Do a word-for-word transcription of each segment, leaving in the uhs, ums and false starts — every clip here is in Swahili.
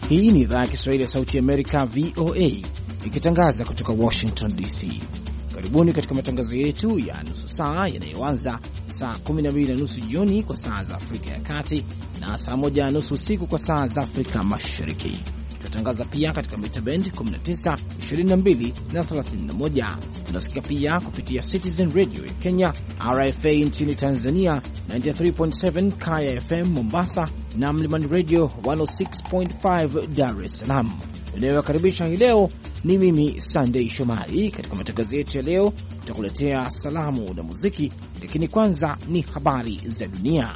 Hii ni idhaa ya Kiswahili ya Sauti ya Amerika, V O A, ikitangaza kutoka Washington D C. Karibuni katika matangazo yetu ya nusu saa yanayoanza saa kumi na mbili na nusu jioni kwa saa za Afrika ya Kati na saa moja na nusu usiku kwa saa za Afrika Mashariki. Tunatangaza pia katika mita bend kumi na tisa, ishirini na mbili na thelathini na moja. Tunasikia pia kupitia Citizen Radio ya Kenya, R F A nchini Tanzania, tisini na tatu nukta saba Kaya F M Mombasa na Mlimani Radio mia sita nukta tano Dar es Salaam. Ninayowakaribisha hii leo ni mimi Sunday Shomari. Katika matangazo yetu ya leo tutakuletea salamu na muziki, lakini kwanza ni habari za dunia.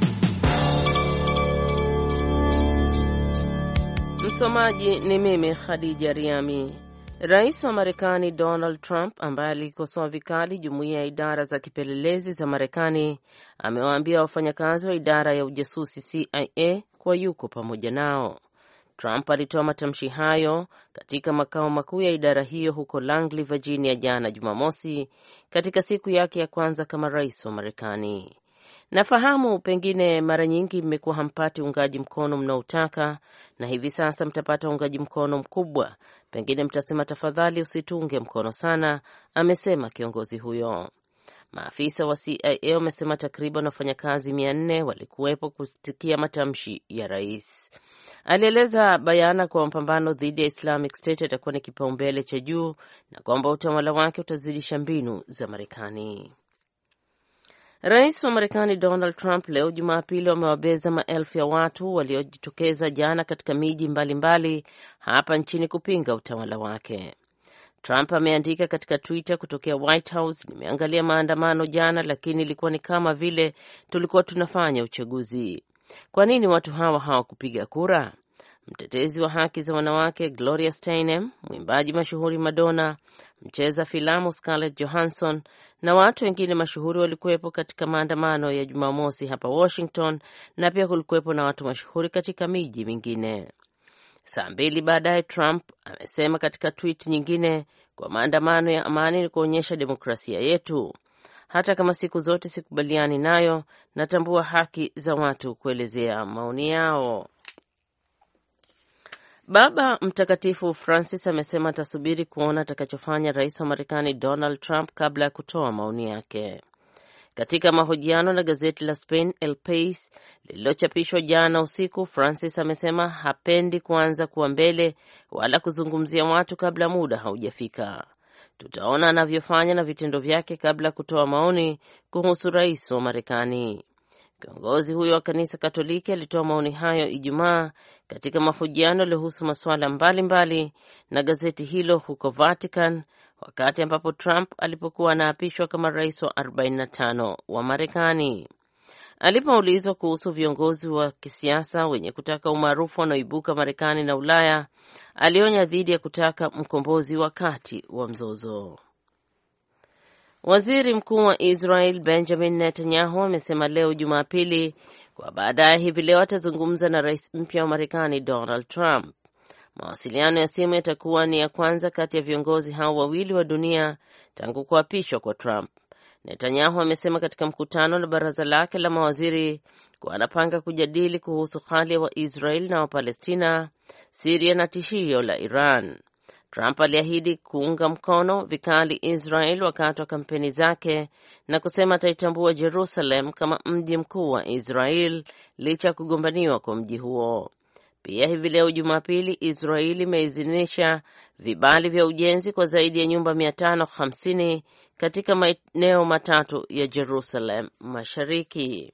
Msomaji ni mimi Khadija Riami. Rais wa Marekani Donald Trump, ambaye alikosoa vikali jumuiya ya idara za kipelelezi za Marekani, amewaambia wafanyakazi wa idara ya ujasusi C I A kuwa yuko pamoja nao. Trump alitoa matamshi hayo katika makao makuu ya idara hiyo huko Langley, Virginia jana Jumamosi, katika siku yake ya kwanza kama rais wa Marekani. Nafahamu pengine mara nyingi mmekuwa hampati uungaji mkono mnaotaka, na hivi sasa mtapata uungaji mkono mkubwa. Pengine mtasema tafadhali usitunge mkono sana, amesema kiongozi huyo. Maafisa wa C I A wamesema takriban wafanyakazi mia nne walikuwepo kusikia matamshi ya rais. Alieleza bayana kwa mapambano dhidi ya Islamic State atakuwa ni kipaumbele cha juu na kwamba utawala wake utazidisha mbinu za Marekani. Rais wa Marekani Donald Trump leo Jumapili wamewabeza maelfu ya watu waliojitokeza jana katika miji mbalimbali hapa nchini kupinga utawala wake. Trump ameandika katika Twitter kutokea White House, nimeangalia maandamano jana, lakini ilikuwa ni kama vile tulikuwa tunafanya uchaguzi. Kwa nini watu hawa hawakupiga kura? Mtetezi wa haki za wanawake Gloria Steinem, mwimbaji mashuhuri Madonna, mcheza filamu Scarlett Johansson na watu wengine mashuhuri walikuwepo katika maandamano ya Jumamosi hapa Washington, na pia kulikuwepo na watu mashuhuri katika miji mingine. Saa mbili baadaye Trump amesema katika tweet nyingine kwa maandamano ya amani ni kuonyesha demokrasia yetu. Hata kama siku zote sikubaliani nayo, natambua haki za watu kuelezea maoni yao. Baba Mtakatifu Francis amesema atasubiri kuona atakachofanya rais wa Marekani Donald Trump kabla ya kutoa maoni yake. Katika mahojiano na gazeti la Spain El País lililochapishwa jana usiku, Francis amesema hapendi kuanza kuwa mbele wala kuzungumzia watu kabla muda haujafika. Tutaona anavyofanya na vitendo vyake kabla kutoa maoni kuhusu rais wa Marekani. Kiongozi huyo wa kanisa Katoliki alitoa maoni hayo Ijumaa katika mahojiano yaliyohusu masuala mbalimbali na gazeti hilo huko Vatican, wakati ambapo Trump alipokuwa anaapishwa kama rais wa arobaini na tano wa Marekani. Alipoulizwa kuhusu viongozi wa kisiasa wenye kutaka umaarufu wanaoibuka Marekani na Ulaya, alionya dhidi ya kutaka mkombozi wakati wa mzozo. Waziri Mkuu wa Israel Benjamin Netanyahu amesema leo Jumapili kwa baadaye hivi leo atazungumza na rais mpya wa Marekani Donald Trump. Mawasiliano ya simu yatakuwa ni ya kwanza kati ya viongozi hao wawili wa dunia tangu kuapishwa kwa Trump. Netanyahu amesema katika mkutano na baraza lake la mawaziri kuwa anapanga kujadili kuhusu hali wa Israel na wa Palestina, Syria na tishio la Iran. Trump aliahidi kuunga mkono vikali Israel wakati wa kampeni zake na kusema ataitambua Jerusalem kama mji mkuu wa Israel licha ya kugombaniwa kwa mji huo. Pia hivi leo Jumapili, Israeli imeidhinisha vibali vya ujenzi kwa zaidi ya nyumba mia tano hamsini katika maeneo matatu ya Jerusalem Mashariki.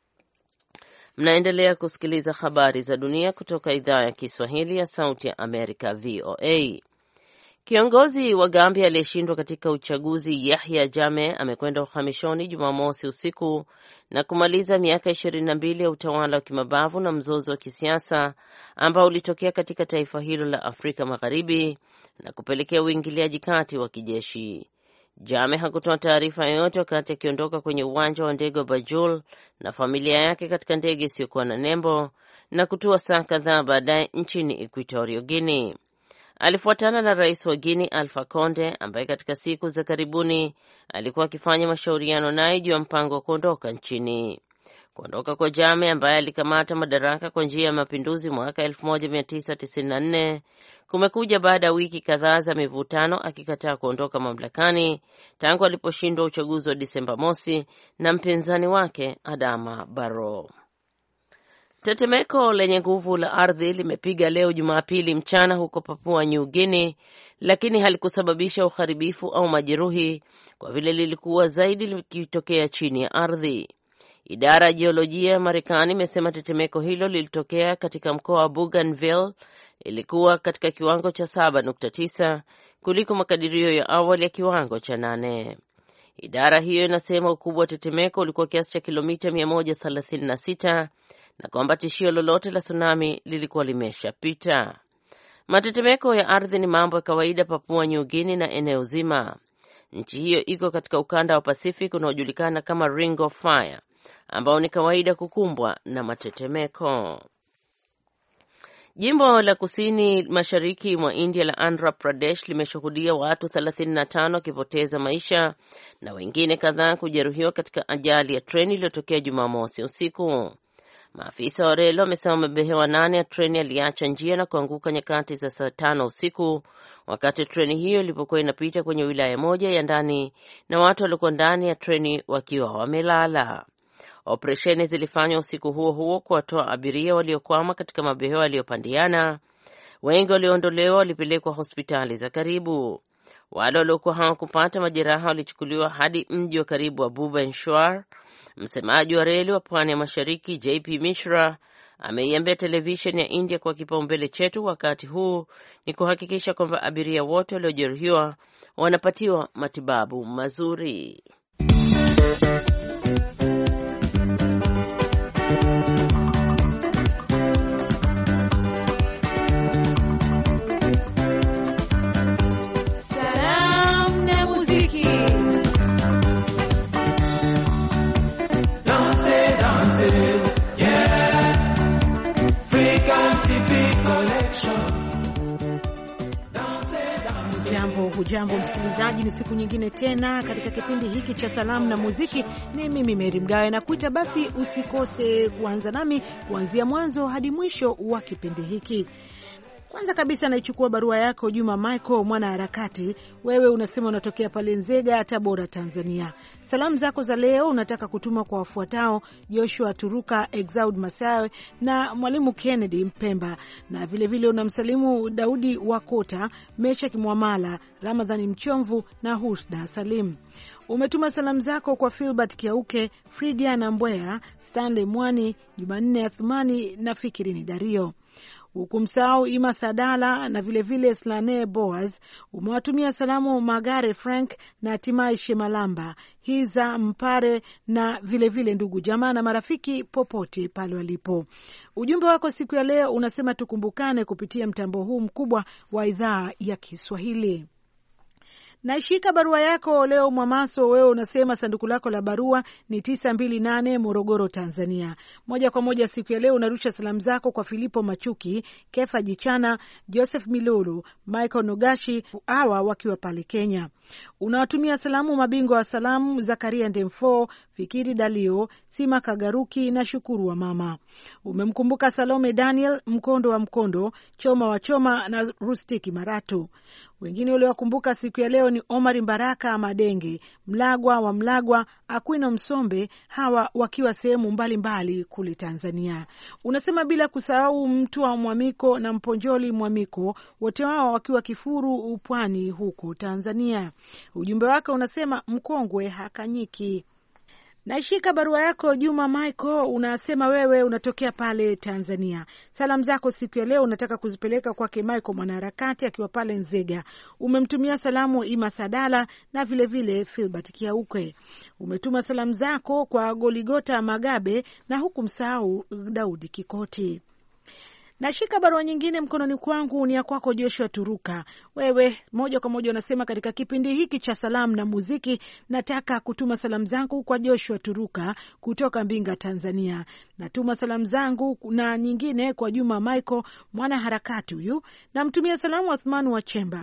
Mnaendelea kusikiliza habari za dunia kutoka idhaa ya Kiswahili ya Sauti ya Amerika, V O A. Kiongozi wa Gambia aliyeshindwa katika uchaguzi Yahya Jammeh amekwenda uhamishoni Jumamosi usiku na kumaliza miaka ishirini na mbili ya utawala wa kimabavu na mzozo wa kisiasa ambao ulitokea katika taifa hilo la Afrika Magharibi na kupelekea uingiliaji kati wa kijeshi. Jammeh hakutoa taarifa yoyote wakati akiondoka kwenye uwanja wa ndege wa Banjul na familia yake katika ndege isiyokuwa na nembo na kutua saa kadhaa baadaye nchini Equatorial Guinea. Alifuatana na rais wa Guinea Alpha Conde ambaye katika siku za karibuni alikuwa akifanya mashauriano naye juu ya mpango wa kuondoka nchini. Kuondoka kwa Jammeh ambaye alikamata madaraka kwa njia ya mapinduzi mwaka elfu moja mia tisa tisini na nne kumekuja baada ya wiki kadhaa za mivutano akikataa kuondoka mamlakani tangu aliposhindwa uchaguzi wa Disemba mosi na mpinzani wake Adama Barrow. Tetemeko lenye nguvu la ardhi limepiga leo Jumapili mchana huko Papua New Guinea, lakini halikusababisha uharibifu au majeruhi kwa vile lilikuwa zaidi likitokea chini ya ardhi. Idara ya jiolojia ya Marekani imesema tetemeko hilo lilitokea katika mkoa wa Bougainville, ilikuwa katika kiwango cha saba nukta tisa kuliko makadirio ya awali ya kiwango cha nane. Idara hiyo inasema ukubwa wa tetemeko ulikuwa kiasi cha kilomita mia moja thelathini na sita na kwamba tishio lolote la tsunami lilikuwa limeshapita. Matetemeko ya ardhi ni mambo ya kawaida Papua New Guinea na eneo zima. Nchi hiyo iko katika ukanda wa Pacific unaojulikana kama Ring of Fire, ambao ni kawaida kukumbwa na matetemeko. Jimbo la kusini mashariki mwa India la Andhra Pradesh limeshuhudia watu thelathini na tano wakipoteza maisha na wengine kadhaa kujeruhiwa katika ajali ya treni iliyotokea Jumamosi usiku. Maafisa wa reli wamesema mabehewa nane ya treni yaliacha njia na kuanguka nyakati za saa tano usiku wakati treni hiyo ilipokuwa inapita kwenye wilaya moja ya ndani na watu walikuwa ndani ya treni wakiwa wamelala. Operesheni zilifanywa usiku huo huo kuwatoa abiria waliokwama katika mabehewa yaliyopandiana. Wengi walioondolewa walipelekwa hospitali za karibu. Wale waliokuwa hawakupata majeraha walichukuliwa hadi mji wa karibu wa Bhubaneswar. Msemaji wa reli wa pwani ya mashariki J P Mishra ameiambia televisheni ya India kwa kipaumbele chetu wakati huu ni kuhakikisha kwamba abiria wote waliojeruhiwa wanapatiwa matibabu mazuri. Salamu na muziki. Dance, dance, yeah. Frequency T V collection. Jambo, hujambo msikilizaji, ni siku nyingine tena katika kipindi hiki cha salamu na muziki. Ni mimi Mary Mgawe na kuita, basi usikose kuanza nami kuanzia mwanzo hadi mwisho wa kipindi hiki. Kwanza kabisa naichukua barua yako Juma Michael mwana harakati. Wewe unasema unatokea pale Nzega, Tabora, Tanzania. Salamu zako za leo unataka kutuma kwa wafuatao: Joshua Turuka, Exaud Masawe na Mwalimu Kennedy Mpemba, na vile vile unamsalimu Daudi Wakota, Mesha Kimwamala, Ramadhani Mchomvu na Husda Salim. Umetuma salamu zako kwa Philbert Kiauke, Fridia na Mbwea, Stanley Mwani, Jumanne Athumani na Fikirini Dario. Ukumsahau Ima Sadala na vile vile Slane Boaz. Umewatumia salamu Magare Frank na Timai Shemalamba, Hiza Mpare na vile vile ndugu jamaa na marafiki popote pale walipo. Ujumbe wako siku ya leo unasema tukumbukane kupitia mtambo huu mkubwa wa idhaa ya Kiswahili. Naishika barua yako leo Mwamaso. Wewe unasema sanduku lako la barua ni tisa mbili nane Morogoro, Tanzania. Moja kwa moja siku ya leo unarusha salamu zako kwa Filipo Machuki, Kefa Jichana, Joseph Milulu, Michael Nogashi, hawa wakiwa pale Kenya. Unawatumia salamu mabingwa wa salamu Zakaria Ndemfo, Fikiri Dalio, Sima Kagaruki na Shukuru wa mama. Umemkumbuka Salome Daniel, Mkondo wa Mkondo, Choma wa Choma na Rustiki Maratu. Wengine uliowakumbuka siku ya leo ni Omar Mbaraka Madenge, Mlagwa wa Mlagwa, Akwino Msombe, hawa wakiwa sehemu mbalimbali kule Tanzania. Unasema bila kusahau mtu wa Mwamiko na Mponjoli Mwamiko, wote wao wakiwa Kifuru Upwani huko Tanzania. Ujumbe wako unasema mkongwe hakanyiki. Naishika barua yako Juma Michael, unasema wewe unatokea pale Tanzania. Salamu zako siku ya leo unataka kuzipeleka kwake Michael mwanaharakati akiwa pale Nzega. Umemtumia salamu Ima Sadala na vile vile Philbert Kiauke. Umetuma salamu zako kwa Goligota Magabe na huku msahau Daudi Kikoti. Nashika barua nyingine mkononi kwangu, ni ya kwako Joshua Turuka. Wewe moja kwa moja unasema katika kipindi hiki cha salamu na muziki nataka kutuma salamu zangu kwa Joshua Turuka kutoka Mbinga, Tanzania. Natuma salamu zangu na nyingine kwa Juma Michael mwana harakati huyu. Namtumia salamu Athmani wa Chemba.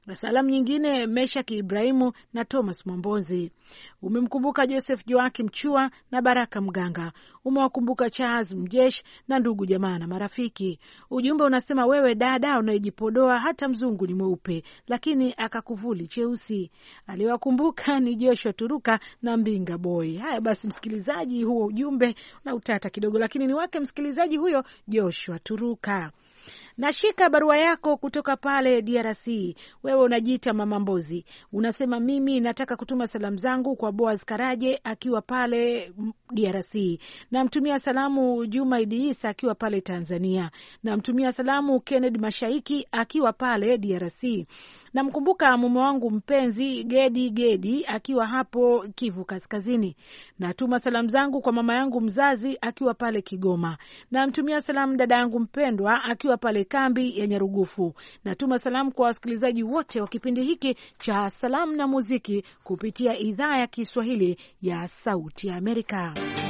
Salamu nyingine Meshaki Ibrahimu na Thomas Mwambonzi. Umemkumbuka Joseph Joakim Chua na Baraka Mganga. Umewakumbuka Charles Mjesh na ndugu jamaa na marafiki. Ujumbe unasema wewe dada unayejipodoa hata mzungu ni mweupe lakini akakuvuli cheusi. Aliwakumbuka ni Joshua Turuka na Mbinga Boy. Haya basi msikilizaji, huo ujumbe na utata kidogo lakini ni wake msikilizaji huyo Joshua Turuka. Nashika barua yako kutoka pale D R C. Wewe unajiita Mama Mbozi. Unasema mimi nataka kutuma salamu zangu kwa Boaz Karaje akiwa pale D R C. Namtumia salamu Juma Idi Isa akiwa pale Tanzania. Namtumia salamu Kennedy Mashaiki akiwa pale D R C. Namkumbuka mume wangu mpenzi Gedi Gedi akiwa hapo Kivu Kaskazini. Natuma salamu zangu kwa mama yangu mzazi akiwa pale Kigoma. Namtumia salamu dada yangu mpendwa akiwa pale kambi ya Nyarugufu. Natuma salamu kwa wasikilizaji wote wa kipindi hiki cha Salamu na Muziki kupitia idhaa ya Kiswahili ya Sauti ya Amerika.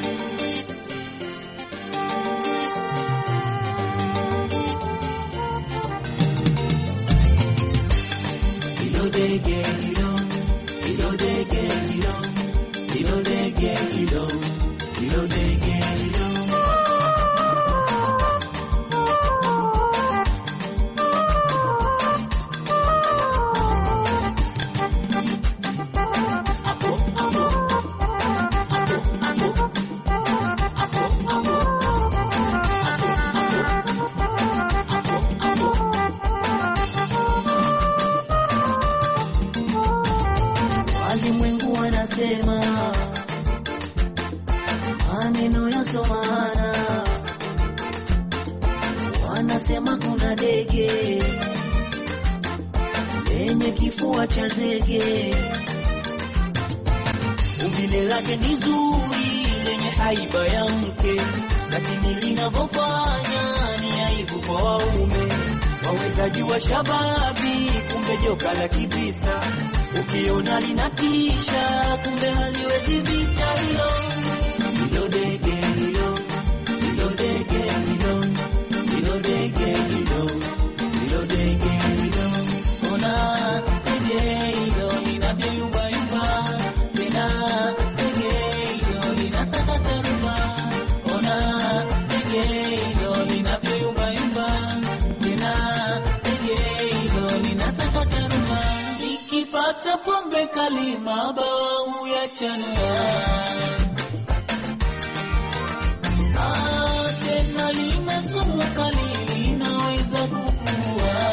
Maneno ya somana wanasema kuna dege lenye kifua cha zege, umbile lake ni zuri lenye haiba ya mke, lakini linavyofanya ni aibu kwa waume. Waweza jua shababi kumbe joka la kibisa, ukiona linatisha kumbe haliwezi vita hilo. Hilo dege hilo, hilo dege hilo, hilo dege hilo, hilo dege hilo. Ona dege hilo linavyoyumba yumba, tena dege hilo linasakata rumba. Ona dege hilo linavyoyumba yumba, tena dege hilo linasakata rumba. Nikipata pombe kali mabawa ya chanua, tena lina sumu kali linaweza kukua.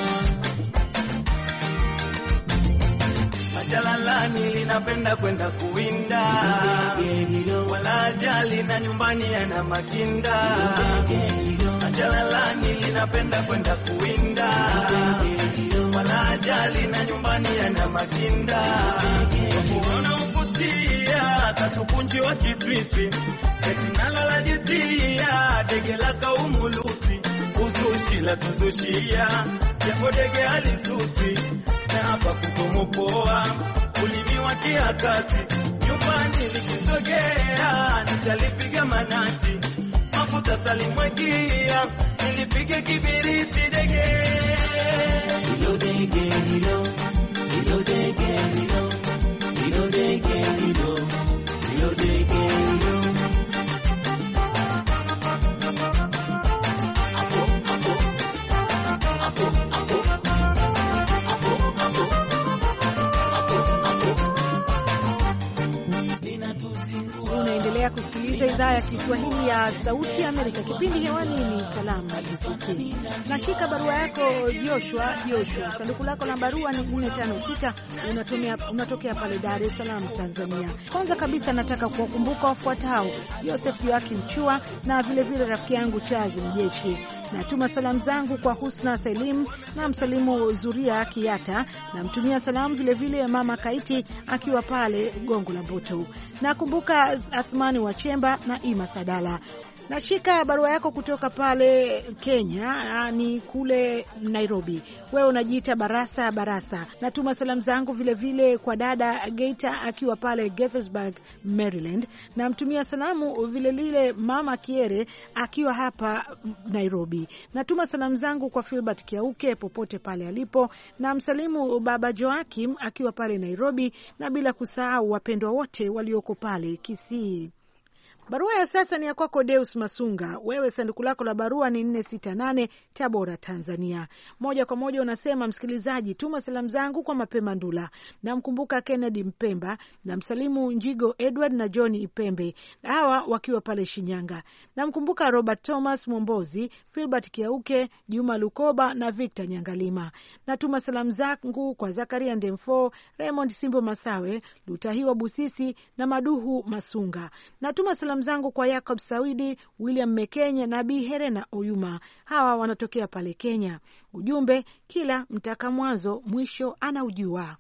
Majalalani linapenda kwenda kuwinda, wala jali na nyumbani yana makinda. Majalalani linapenda kwenda kuwinda, wala jali na nyumbani yana makinda. Kuona ukutia katukunji wa kitwipi, etinala la jitia dege la kaumuluti. Uzushi la tuzushia japo dege alisuti, na hapa kutomopoa ulimi wa kiakati. Nyumbani nikisogea nitalipiga manati, mafuta salimwagia nilipige kibiriti. Dege hilo dege hilo, hilo dege hilo, hilo dege hilo, hilo dege hilo. Unaendelea kusikiliza idhaa ya Kiswahili ya Sauti ya Amerika. Kipindi hewani ni Salamu na Muziki. Nashika barua yako Joshua. Joshua, sanduku lako la barua ni nne tano sita. Unatumia unatokea pale Dar es Salaam, Tanzania. Kwanza kabisa nataka kuwakumbuka wafuatao: Joseph Joakim Chua na vile vile rafiki yangu Charles Mjeshi. Natuma salamu zangu kwa Husna Salim na msalimu Zuria Kiata, na mtumia salamu vile vile mama Kaiti akiwa pale Gongo la Mboto. Nakumbuka Asmani wa Chemba na Ima Sadala. Nashika barua yako kutoka pale Kenya, ni kule Nairobi. Wewe unajiita Barasa Barasa. Natuma salamu zangu vile vile kwa dada Geita akiwa pale Gaithersburg, Maryland. Namtumia salamu vile vile mama Kiere akiwa hapa Nairobi. Natuma salamu zangu kwa Philbert Kiauke popote pale alipo, na msalimu baba Joakim akiwa pale Nairobi, na bila kusahau wapendwa wote walioko pale Kisii. Barua ya sasa ni ya kwako Deus Masunga. Wewe sanduku lako la barua ni nne sita nane Tabora, Tanzania. Moja kwa moja unasema, msikilizaji, tuma salamu zangu kwa Mapema Ndula. Namkumbuka Kennedy Mpemba, na msalimu Njigo Edward na John Ipembe, hawa wakiwa pale Shinyanga. Namkumbuka Robert Thomas Mombozi, Philbert Kiauke, Juma Lukoba na Victor Nyangalima. Natuma salamu zangu kwa Zakaria Ndemfo, Raymond Simbo Masawe, Lutahiwa Busisi na Maduhu Masunga. Natuma salamu zangu kwa Jacob Sawidi, William Mekenye na Bi Herena Oyuma. Hawa wanatokea pale Kenya. Ujumbe, kila mtaka mwanzo mwisho anaujua.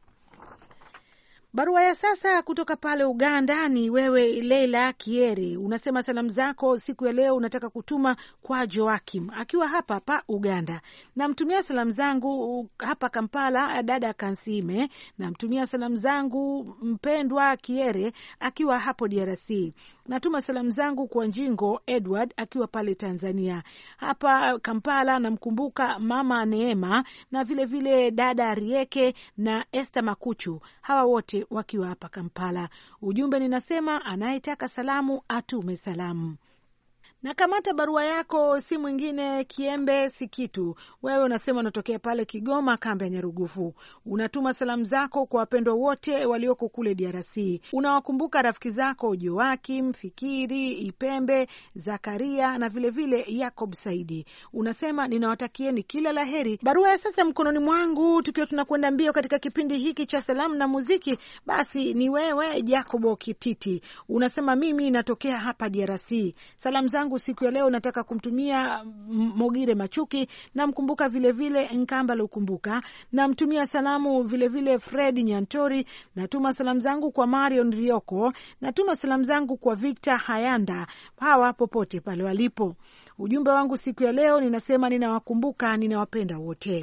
Barua ya sasa kutoka pale Uganda ni wewe Leila Kieri. Unasema salamu zako siku ya leo unataka kutuma kwa Joakim akiwa hapa hapa Uganda. Namtumia salamu zangu hapa Kampala dada Kansime. Namtumia salamu zangu mpendwa Kiere akiwa hapo D R C. Natuma salamu zangu kwa Njingo Edward akiwa pale Tanzania. Hapa Kampala namkumbuka mama Neema na vile vile dada Rieke na Esther Makuchu. Hawa wote wakiwa hapa Kampala. Ujumbe ninasema, anayetaka salamu atume salamu. Na kamata barua yako si mwingine Kiembe Sikitu. Wewe unasema unatokea pale Kigoma, kambi ya Nyarugufu. Unatuma salamu zako kwa wapendwa wote walioko kule D R C. Unawakumbuka rafiki zako Joakim, Fikiri, Ipembe, Zakaria na vile vile Jacob Saidi. Unasema ninawatakieni kila laheri. Barua ya sasa mkononi mwangu, tukiwa tunakwenda mbio katika kipindi hiki cha salamu na muziki, basi ni wewe Jacobo Kititi. Unasema mimi natokea hapa D R C. Salamu zangu siku ya leo nataka kumtumia Mogire Machuki, na mkumbuka vile vile Nkamba Lukumbuka, na mtumia salamu vile vile Fred Nyantori. Natuma salamu zangu kwa Marion Rioko, natuma salamu zangu kwa Victor Hayanda, hawa popote pale walipo. Ujumbe wangu siku ya leo ninasema ninawakumbuka, ninawapenda wote.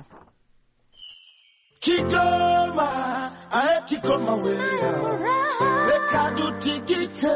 Kigoma, ae Kigoma wewe, weka dutikite.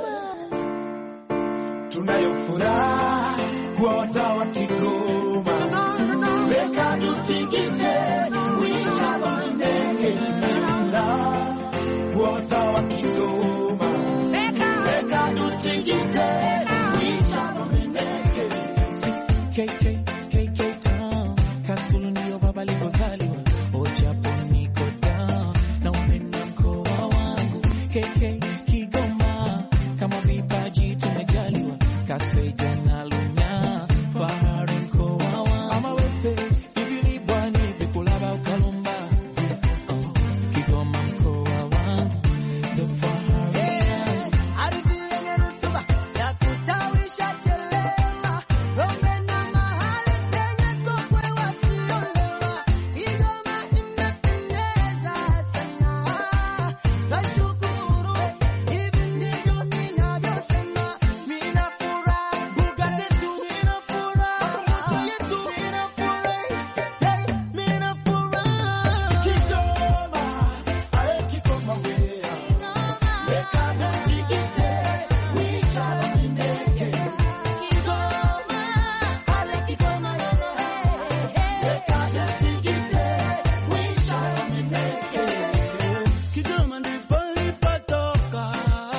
Tunayo furaha kwa wazawa Kigoma, weka dutikite, wisha wanenge. Tunayo furaha kwa wazawa Kigoma, weka dutikite, wisha wanenge. K K K K Town, Kasulu ndio baba alikozaliwa, Ojapo niko down, na umena mkoa wangu. K K Kigoma, kama vipaji tumejaliwa, Kaseja na Lunya, fahari mkoa wangu. Ama wese, ibili bwani, vikulaba ukalumba, oh, Kigoma mkoa wangu, ndo fahari yangu. Ardhi yenye rutuba, ya kutawisha chelewa, Rome na mahali penye kokwe wasiolewa. Kigoma inapendeza sana, nashukuru, hivi ndivyo ninavyosema. Mina furaha, Bugatti tu mina furaha, Masi yetu mina furaha, hey, mina furaha. Kigoma, ae Kigoma wea, weka dutikite, wisha wanenge. Kigoma, ale Kigoma yono, weka dutikite, wisha wanenge. Kigoma ndipo nilipotoka,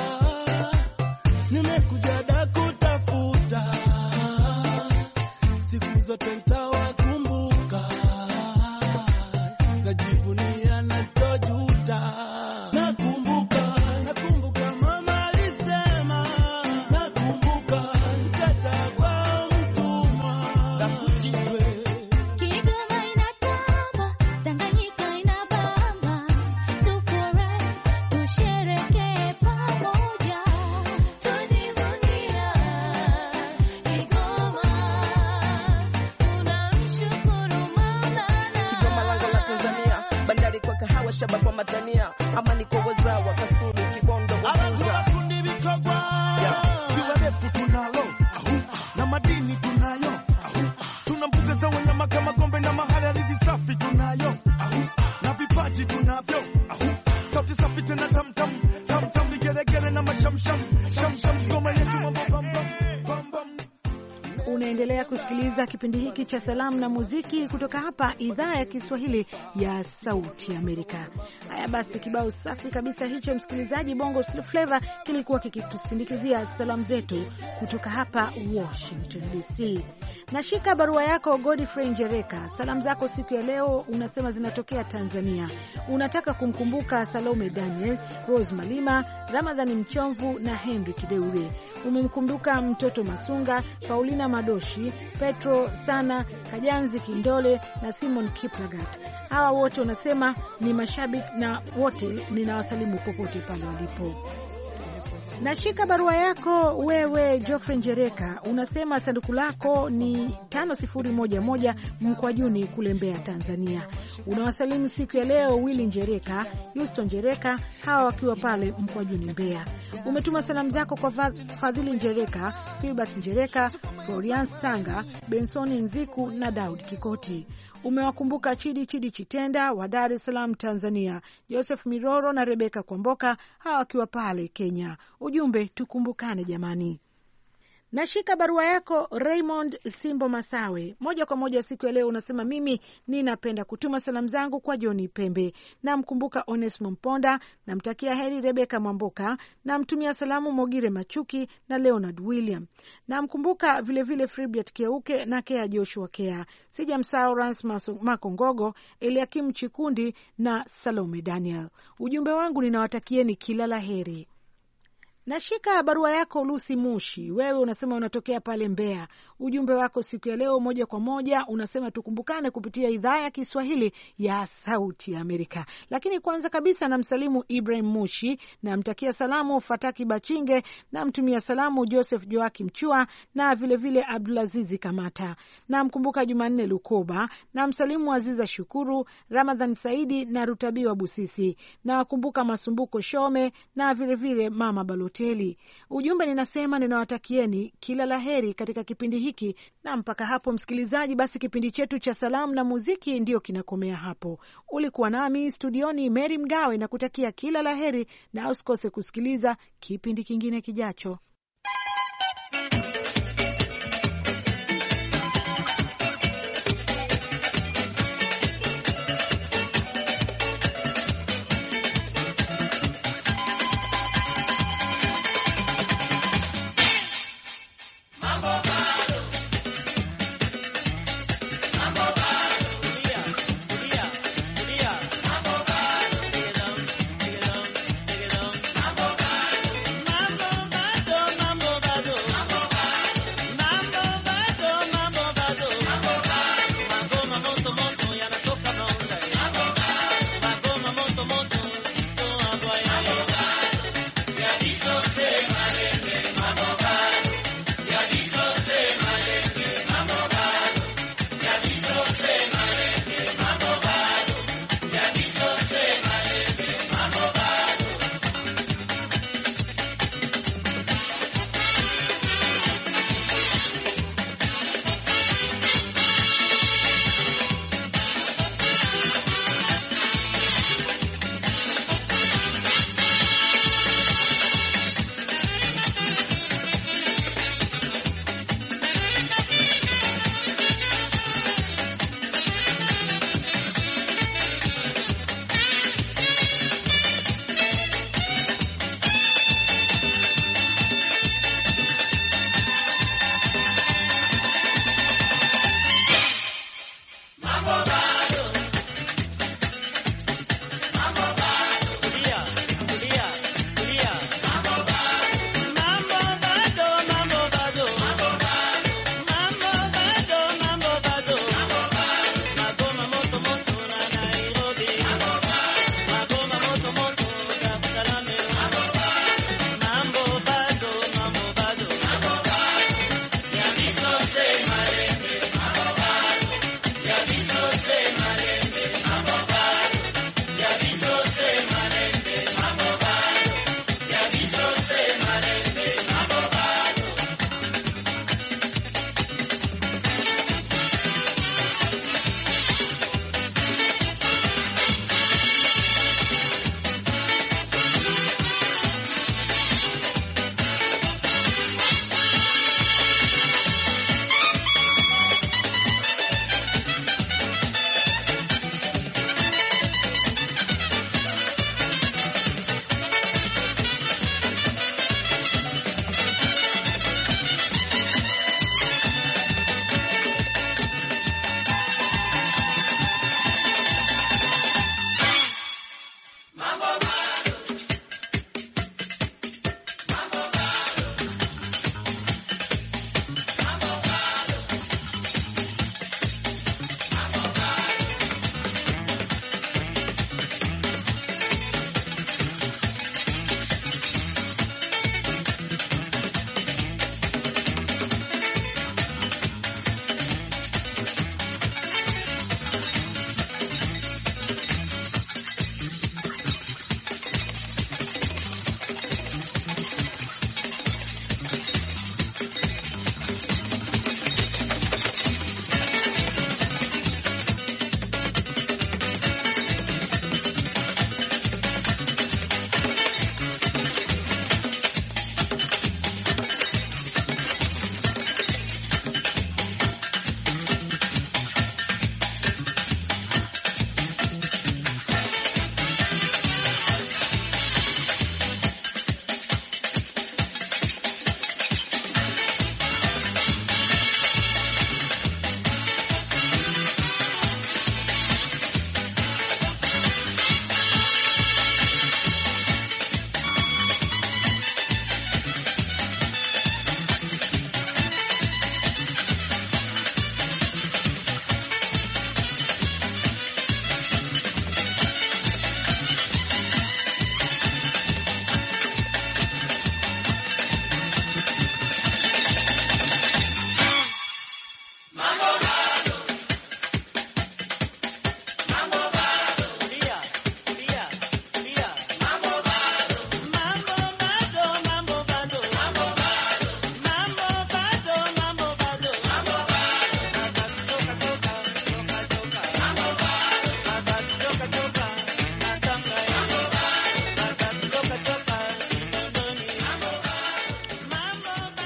nimekuja da kutafuta, siku zote nitawakumbuka, najivunia na sitojuta. Nakumbuka, nakumbuka mama alisema, nakumbuka mkata kwa mtumwa, na kujitwe. Kigoma inatamba, Tanganyika inabamba, tufurahi, tusherehekee pamoja, tujivunia Kigoma, tunayo Unaendelea kusikiliza kipindi hiki cha salamu na muziki kutoka hapa idhaa ya Kiswahili ya Sauti Amerika. Haya basi, kibao safi kabisa hicho msikilizaji, Bongo Flava, kilikuwa kikitusindikizia salamu zetu kutoka hapa Washington D C. Nashika barua yako Godfrey Njereka. Salamu zako siku ya leo unasema zinatokea Tanzania. Unataka kumkumbuka Salome Daniel, Rose Malima, Ramadhani Mchomvu na Henry Kideure. Umemkumbuka mtoto Masunga, Paulina Madoshi, Petro Sana, Kajanzi Kindole na Simon Kiplagat. Hawa wote unasema ni mashabiki na wote ninawasalimu popote pale walipo. Nashika barua yako wewe Geoffrey Njereka, unasema sanduku lako ni tano sifuri moja moja Mkwajuni kule Mbeya, Tanzania. Unawasalimu siku ya leo Willy Njereka, Houston Njereka, hawa wakiwa pale Mkwajuni Mbeya. Umetuma salamu zako kwa Fadhili Njereka, Filbert Njereka, Florian Sanga, Bensoni Nziku na Daud Kikoti. Umewakumbuka Chidi Chidi Chitenda wa Dar es Salaam Tanzania, Joseph Miroro na Rebeka Kwamboka, hawa wakiwa pale Kenya. Ujumbe, tukumbukane jamani. Nashika barua yako Raymond Simbo Masawe. Moja kwa moja siku ya leo unasema mimi ninapenda kutuma salamu zangu kwa Joni Pembe. Namkumbuka Onesmo Mponda, namtakia heri Rebeka Mwamboka, namtumia salamu Mogire Machuki na Leonard William. Namkumbuka vile vile Fribiat Keuke na Kea Joshua Kea. Sijamsahau Rans Makongogo, Eliakim Chikundi na Salome Daniel. Ujumbe wangu, ninawatakieni kila laheri. Nashika barua yako Lucy Mushi. Wewe unasema unatokea pale Mbeya. Ujumbe wako siku ya leo moja kwa moja unasema tukumbukane kupitia idhaa ya Kiswahili ya Sauti ya Amerika. Lakini kwanza kabisa namsalimu Ibrahim Mushi, namtakia salamu Fataki Bachinge, namtumia salamu Joseph Joakim Chua na vile vile Abdulazizi Kamata. Namkumbuka Jumanne Lukoba, namsalimu Aziza Shukuru, Ramadhan Saidi na Rutabiwa Busisi. Nawakumbuka Masumbuko Shome na vile vile Mama Baloti. Ujumbe ninasema ninawatakieni kila laheri katika kipindi hiki. Na mpaka hapo msikilizaji, basi kipindi chetu cha salamu na muziki ndio kinakomea hapo. Ulikuwa nami studioni Mary Mgawe na kutakia kila laheri, na usikose kusikiliza kipindi kingine kijacho. Ya dicho se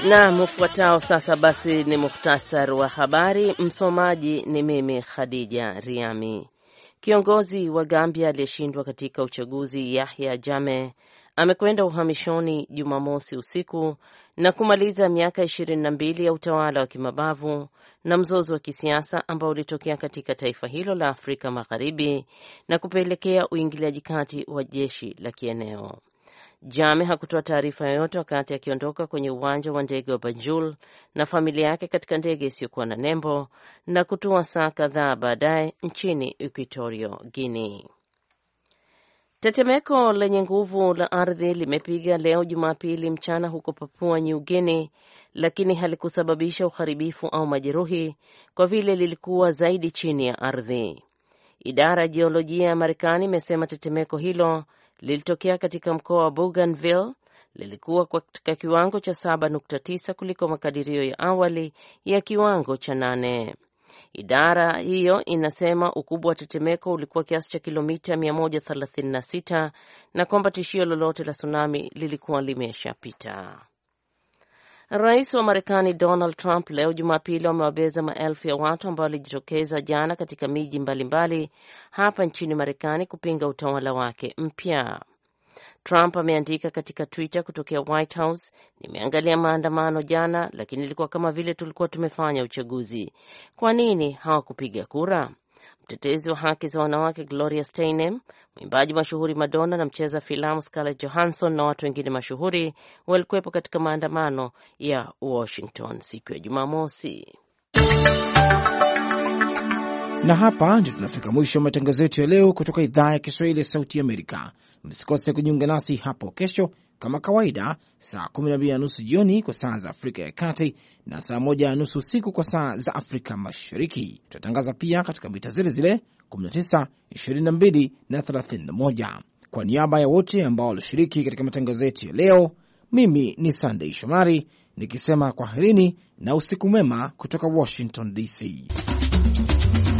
Na mfuatao sasa basi ni muhtasari wa habari. Msomaji ni mimi Khadija Riami. Kiongozi wa Gambia aliyeshindwa katika uchaguzi Yahya Jammeh amekwenda uhamishoni Jumamosi usiku na kumaliza miaka ishirini na mbili ya utawala wa kimabavu na mzozo wa kisiasa ambao ulitokea katika taifa hilo la Afrika Magharibi na kupelekea uingiliaji kati wa jeshi la kieneo. Jammeh hakutoa taarifa yoyote wakati akiondoka kwenye uwanja wa ndege wa Banjul na familia yake katika ndege isiyokuwa na nembo na kutua saa kadhaa baadaye nchini Equatorial Guinea. Tetemeko lenye nguvu la ardhi limepiga leo Jumapili mchana huko Papua New Guinea, lakini halikusababisha uharibifu au majeruhi kwa vile lilikuwa zaidi chini ya ardhi. Idara ya jiolojia ya Marekani imesema tetemeko hilo lilitokea katika mkoa wa Bougainville, lilikuwa katika kiwango cha saba nukta tisa kuliko makadirio ya awali ya kiwango cha nane. Idara hiyo inasema ukubwa wa tetemeko ulikuwa kiasi cha kilomita mia moja thelathini na sita na kwamba tishio lolote la tsunami lilikuwa limeshapita. Rais wa Marekani Donald Trump leo Jumapili amewabeza maelfu ya watu ambao walijitokeza jana katika miji mbalimbali hapa nchini Marekani kupinga utawala wake mpya. Trump ameandika katika Twitter kutokea White House, nimeangalia maandamano jana, lakini ilikuwa kama vile tulikuwa tumefanya uchaguzi. Kwa nini hawakupiga kura? Mtetezi wa haki za wanawake Gloria Steinem, mwimbaji mashuhuri Madonna na mcheza filamu Scarlett Johansson na watu wengine mashuhuri walikuwepo katika maandamano ya Washington siku ya Jumamosi. Na hapa ndio tunafika mwisho wa matangazo yetu ya leo kutoka idhaa ya Kiswahili ya Sauti Amerika. Msikose kujiunga nasi hapo kesho kama kawaida saa kumi na mbili na nusu jioni kwa saa za Afrika ya Kati na saa moja na nusu usiku kwa saa za Afrika Mashariki. Tutatangaza pia katika mita zile zile kumi na tisa, ishirini na mbili na thelathini na moja. Kwa niaba ya wote ambao walishiriki katika matangazo yetu ya leo, mimi ni Sunday Shomari nikisema kwaherini na usiku mwema kutoka Washington D C.